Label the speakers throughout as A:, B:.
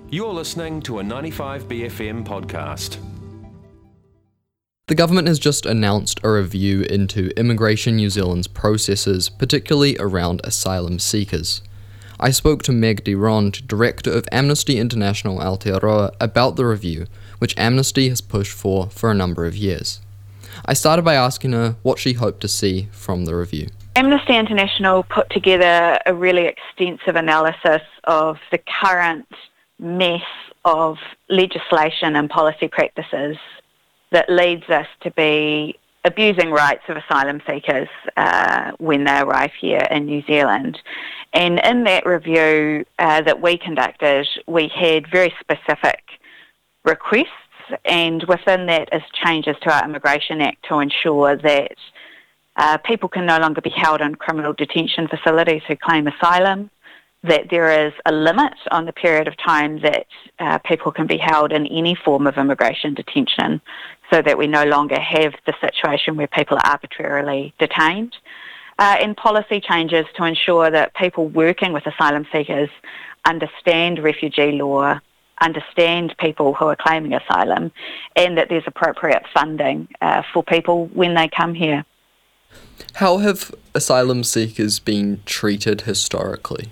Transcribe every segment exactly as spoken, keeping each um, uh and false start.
A: You're listening to a ninety-five B F M podcast.
B: The government has just announced a review into Immigration New Zealand's processes, particularly around asylum seekers. I spoke to Meg de Ronde, Director of Amnesty International Aotearoa, about the review, which Amnesty has pushed for for a number of years. I started by asking her what she hoped to see from the review.
C: Amnesty International put together a really extensive analysis of the current mess of legislation and policy practices that leads us to be abusing rights of asylum seekers uh, when they arrive here in New Zealand. And in that review uh, that we conducted, we had very specific requests, and within that is changes to our Immigration Act to ensure that uh, people can no longer be held in criminal detention facilities who claim asylum, that there is a limit on the period of time that uh, people can be held in any form of immigration detention, so that we no longer have the situation where people are arbitrarily detained, uh, and policy changes to ensure that people working with asylum seekers understand refugee law, understand people who are claiming asylum, and that there's appropriate funding uh, for people when they come here.
B: How have asylum seekers been treated historically?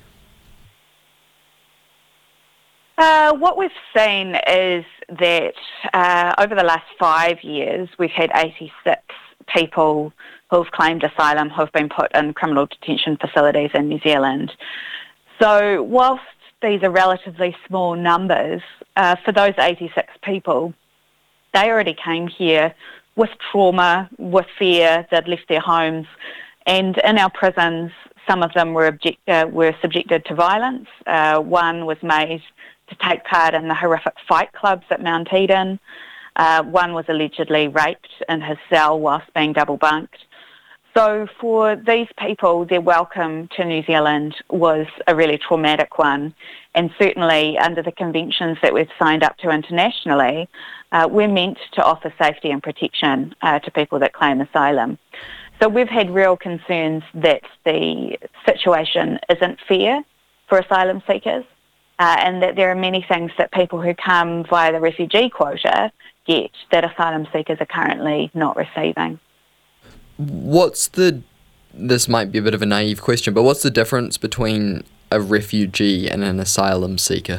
C: Uh, what we've seen is that uh, over the last five years, we've had eighty-six people who've claimed asylum who've been put in criminal detention facilities in New Zealand. So whilst these are relatively small numbers, uh, for those eighty-six people, they already came here with trauma, with fear. They'd left their homes, and in our prisons, some of them were, object- uh, were subjected to violence. Uh, one was made to take part in the horrific fight clubs at Mount Eden. Uh, one was allegedly raped in his cell whilst being double bunked. So for these people, their welcome to New Zealand was a really traumatic one. And certainly under the conventions that we've signed up to internationally, uh, we're meant to offer safety and protection uh, to people that claim asylum. So we've had real concerns that the situation isn't fair for asylum seekers. Uh, and that there are many things that people who come via the refugee quota get that asylum seekers are currently not receiving.
B: What's the, this might be a bit of a naive question, but what's the difference between a refugee and an asylum seeker?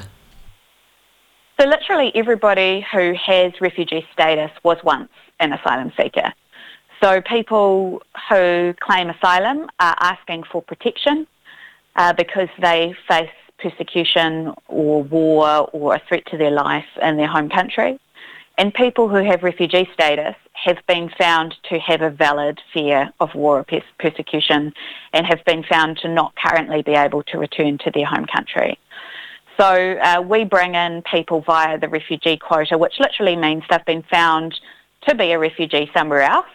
C: So literally everybody who has refugee status was once an asylum seeker. So people who claim asylum are asking for protection uh, because they face persecution or war or a threat to their life in their home country. And people who have refugee status have been found to have a valid fear of war or pers- persecution and have been found to not currently be able to return to their home country. So uh, we bring in people via the refugee quota, which literally means they've been found to be a refugee somewhere else,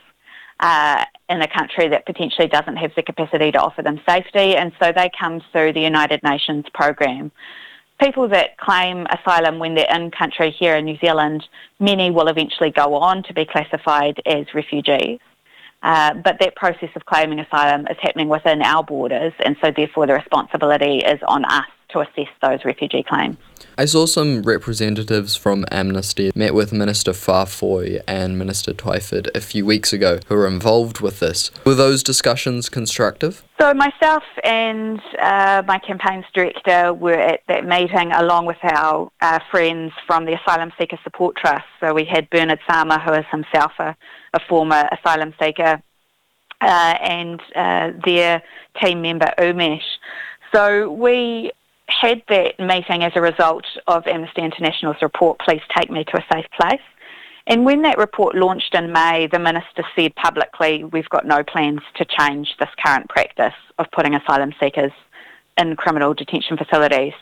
C: Uh, in a country that potentially doesn't have the capacity to offer them safety, and so they come through the United Nations program. People that claim asylum when they're in country here in New Zealand, many will eventually go on to be classified as refugees. Uh, but that process of claiming asylum is happening within our borders, and so therefore the responsibility is on us to assess those refugee claims.
B: I saw some representatives from Amnesty met with Minister Whāwhoi and Minister Twyford a few weeks ago who were involved with this. Were those discussions constructive?
C: So myself and uh, my campaigns director were at that meeting along with our uh, friends from the Asylum Seeker Support Trust. So we had Bernard Sama, who is himself a, a former asylum seeker, uh, and uh, their team member Umesh. So we had that meeting as a result of Amnesty International's report, Please Take Me to a Safe Place. And when that report launched in May, the Minister said publicly, we've got no plans to change this current practice of putting asylum seekers in criminal detention facilities.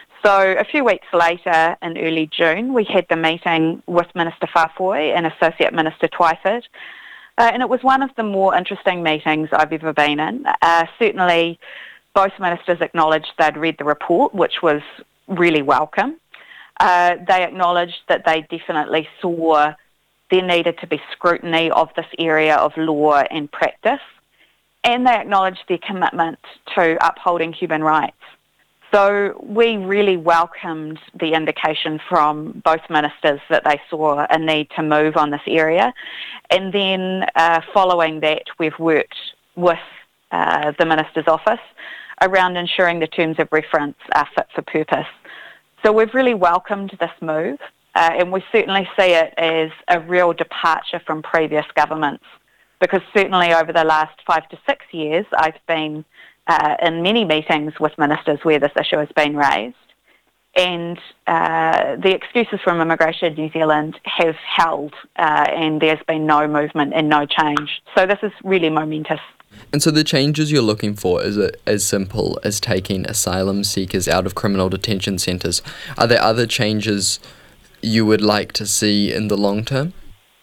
C: So a few weeks later, in early June, we had the meeting with Minister Whāwhoi and Associate Minister Twyford. Uh, and it was one of the more interesting meetings I've ever been in. Uh, certainly, both ministers acknowledged they'd read the report, which was really welcome. Uh, they acknowledged that they definitely saw there needed to be scrutiny of this area of law and practice, and they acknowledged their commitment to upholding human rights. So we really welcomed the indication from both ministers that they saw a need to move on this area. And then uh, following that, we've worked with uh, the minister's office around ensuring the terms of reference are fit for purpose. So we've really welcomed this move, uh, and we certainly see it as a real departure from previous governments, because certainly over the last five to six years, I've been uh, in many meetings with ministers where this issue has been raised, and uh, the excuses from Immigration New Zealand have held, uh, and there's been no movement and no change. So this is really momentous.
B: And so the changes you're looking for, is it as simple as taking asylum seekers out of criminal detention centres? Are there other changes you would like to see in the long term?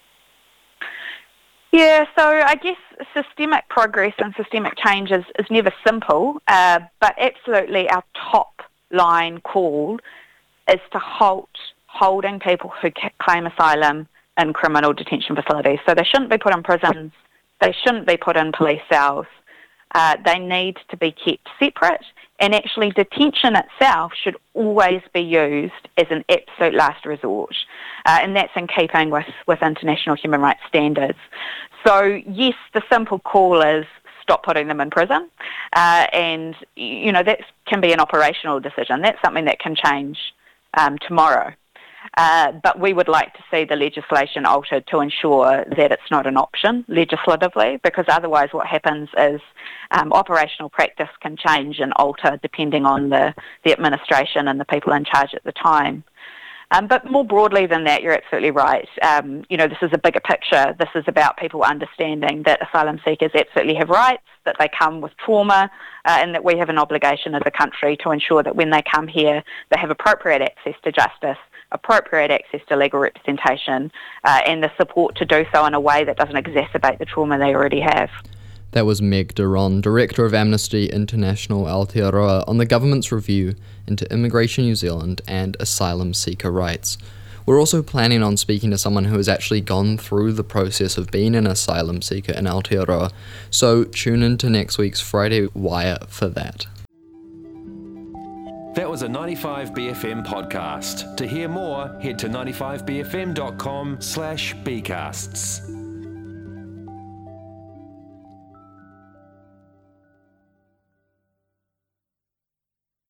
C: Yeah, so I guess systemic progress and systemic changes is never simple, uh, but absolutely our top line call is to halt holding people who claim asylum in criminal detention facilities. So they shouldn't be put in prisons, they shouldn't be put in police cells, uh, they need to be kept separate, and actually detention itself should always be used as an absolute last resort, uh, and that's in keeping with, with international human rights standards. So yes, the simple call is stop putting them in prison, uh, and you know that can be an operational decision. That's something that can change um, tomorrow. Uh, but we would like to see the legislation altered to ensure that it's not an option legislatively, because otherwise what happens is um, operational practice can change and alter depending on the, the administration and the people in charge at the time. Um, but more broadly than that, you're absolutely right. Um, you know, this is a bigger picture. This is about people understanding that asylum seekers absolutely have rights, that they come with trauma, uh, and that we have an obligation as a country to ensure that when they come here, they have appropriate access to justice, appropriate access to legal representation, uh, and the support to do so in a way that doesn't exacerbate the trauma they already have.
B: That was Meg de Ronde, Director of Amnesty International Aotearoa, on the government's review into Immigration New Zealand and asylum seeker rights. We're also planning on speaking to someone who has actually gone through the process of being an asylum seeker in Aotearoa, so tune in to next week's Friday Wire for that.
A: That was a ninety-five B F M podcast. To hear more, head to ninety-five b f m dot com slash bcasts.